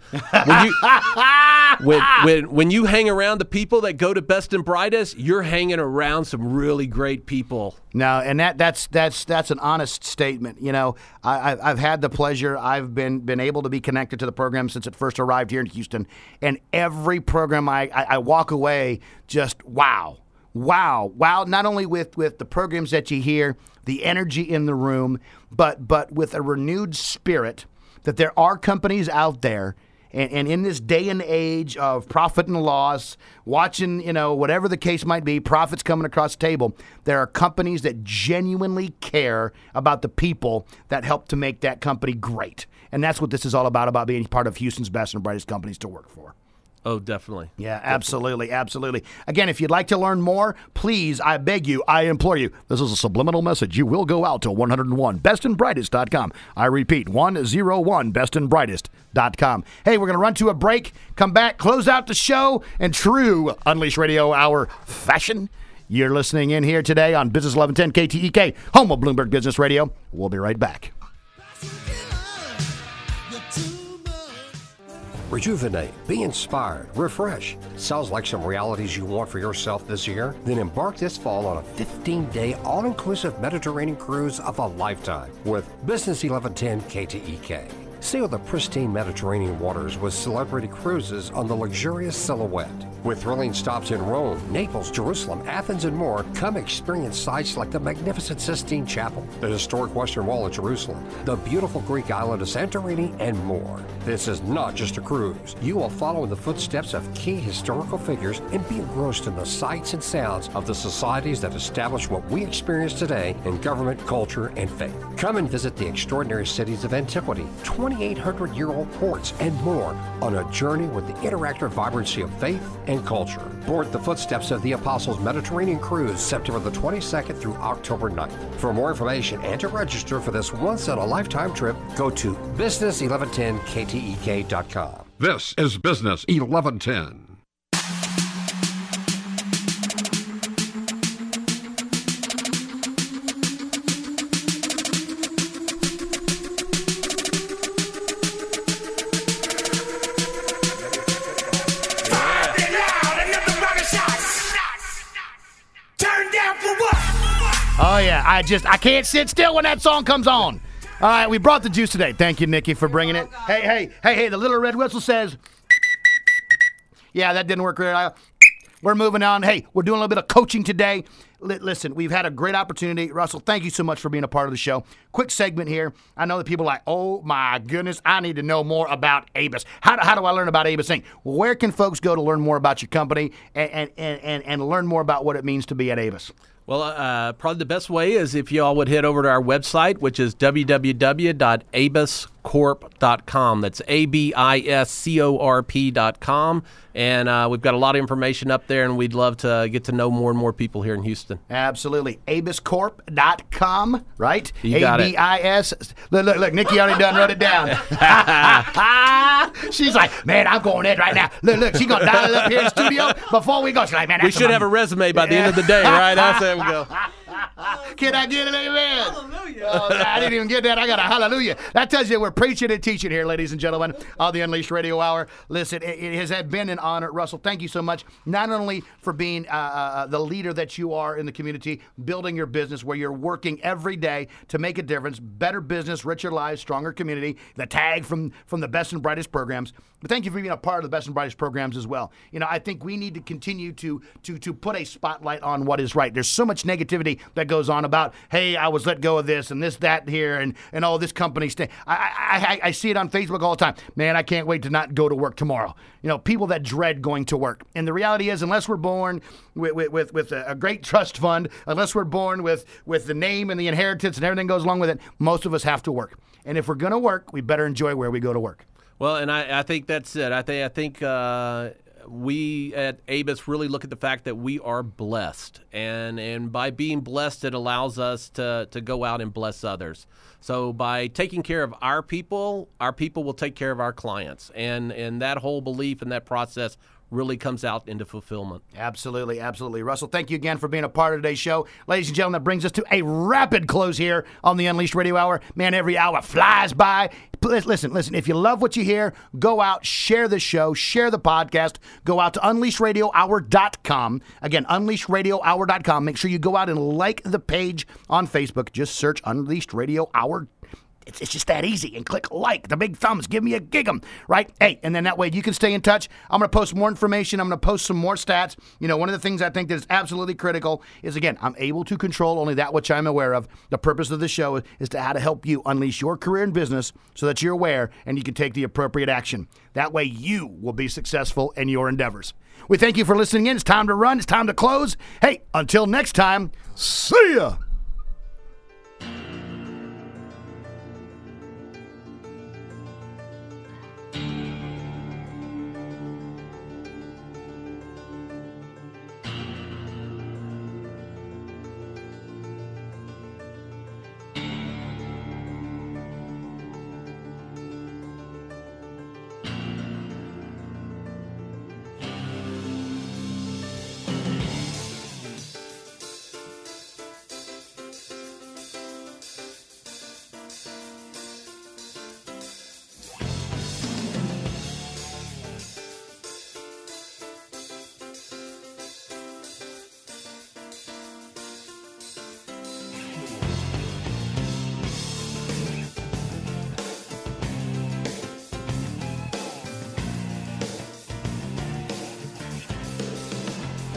When you hang around the people that go to best and brightest, you're hanging around some really great people. No, and that's an honest statement. I've had the pleasure. I've been able to be connected to the program since it first arrived here in Houston, and every program I walk away just wow. Not only with the programs that you hear, the energy in the room, but with a renewed spirit that there are companies out there. And in this day and age of profit and loss, watching, whatever the case might be, profits coming across the table, there are companies that genuinely care about the people that help to make that company great. And that's what this is all about being part of Houston's best and brightest companies to work for. Oh, definitely. Yeah, absolutely. Again, if you'd like to learn more, please, I beg you, I implore you, this is a subliminal message. You will go out to 101bestandbrightest.com. I repeat, 101bestandbrightest.com. Hey, we're going to run to a break, come back, close out the show, in true Unleashed Radio Hour fashion. You're listening in here today on Business 1110 KTEK, home of Bloomberg Business Radio. We'll be right back. Rejuvenate, be inspired, refresh. Sounds like some realities you want for yourself this year? Then embark this fall on a 15-day all-inclusive Mediterranean cruise of a lifetime with Business 1110 KTEK. Sail the pristine Mediterranean waters with celebrity cruises on the luxurious Silhouette. With thrilling stops in Rome, Naples, Jerusalem, Athens, and more, come experience sights like the magnificent Sistine Chapel, the historic Western Wall of Jerusalem, the beautiful Greek island of Santorini, and more. This is not just a cruise. You will follow in the footsteps of key historical figures and be engrossed in the sights and sounds of the societies that establish what we experience today in government, culture, and faith. Come and visit the extraordinary cities of antiquity, 2,800-year-old ports, and more on a journey with the interactive vibrancy of faith and and culture. Board the footsteps of the Apostles Mediterranean Cruise September the 22nd through October 9th. For more information and to register for this once-in-a-lifetime trip, go to business1110ktek.com. This is Business 1110. Oh, yeah. I can't sit still when that song comes on. All right, we brought the juice today. Thank you, Nikki, for bringing it. Hey, the little red whistle says, yeah, that didn't work very well. We're moving on. Hey, we're doing a little bit of coaching today. Listen, we've had a great opportunity. Russell, thank you so much for being a part of the show. Quick segment here. I know that people are like, oh, my goodness, I need to know more about ABUS. How do I learn about ABUS Inc.? Where can folks go to learn more about your company and learn more about what it means to be at ABUS? Well, probably the best way is if you all would head over to our website, which is www.abuscorp.com. That's ABISCORP.com. And we've got a lot of information up there, and we'd love to get to know more and more people here in Houston. Absolutely. ABIScorp.com, right? You got it. ABIS. Look, Nikki already done wrote it down. She's like, man, I'm going in right now. Look, she's going to dial it up here in the studio before we go. She's like, man, we should have a resume by the end of the day, right? That's there we go. Can I get an amen? Hallelujah. Oh, I didn't even get that. I got a hallelujah. That tells you we're preaching and teaching here, ladies and gentlemen, on the Unleashed Radio Hour. Listen, it has been an honor. Russell, thank you so much, not only for being the leader that you are in the community, building your business where you're working every day to make a difference, better business, richer lives, stronger community, the tag from the best and brightest programs. But thank you for being a part of the best and brightest programs as well. You know, I think we need to continue to put a spotlight on what is right. There's so much negativity that goes on about, hey, I was let go of this and this, that here, and oh, this company stay. I see it on Facebook all the time. Man, I can't wait to not go to work tomorrow. You know, people that dread going to work. And the reality is, unless we're born with a great trust fund, unless we're born with the name and the inheritance and everything goes along with it, most of us have to work. And if we're going to work, we better enjoy where we go to work. Well, and I think that's it. I think we at ABUS really look at the fact that we are blessed, and by being blessed, it allows us to go out and bless others. So by taking care of our people will take care of our clients, and that whole belief and that process really comes out into fulfillment. Absolutely, absolutely. Russell, thank you again for being a part of today's show. Ladies and gentlemen, that brings us to a rapid close here on the Unleashed Radio Hour. Man, every hour flies by. Listen, if you love what you hear, go out, share the show, share the podcast, go out to UnleashedRadioHour.com. Again, UnleashedRadioHour.com. Make sure you go out and like the page on Facebook. Just search Unleashed Radio Hour. It's just that easy. And click like, the big thumbs. Give me a gig 'em, right? Hey, and then that way you can stay in touch. I'm going to post more information. I'm going to post some more stats. You know, one of the things I think that is absolutely critical is, again, I'm able to control only that which I'm aware of. The purpose of the show is to how to help you unleash your career and business so that you're aware and you can take the appropriate action. That way you will be successful in your endeavors. We thank you for listening in. It's time to run. It's time to close. Hey, until next time, see ya.